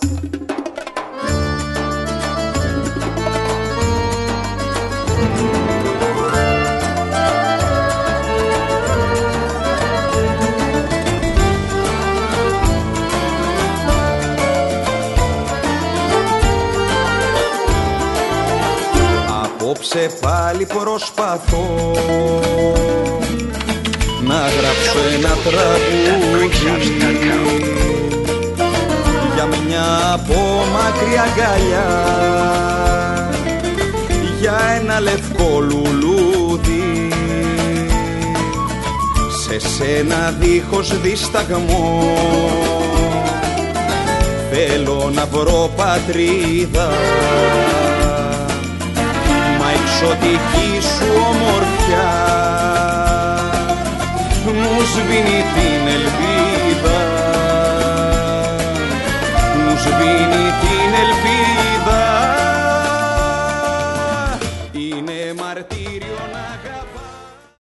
Απόψε πάλι προσπαθώ να γράψω ένα τραγούδι για μια απόμακρη αγκαλιά, για ένα λευκό λουλούδι. Σε σένα δίχως δισταγμό θέλω να βρω πατρίδα, μα εξωτική σου ομορφιά μου σβήνει την ελπίδα, μου σβήνει την ελπίδα. Είναι μαρτύριο να αγαπάς.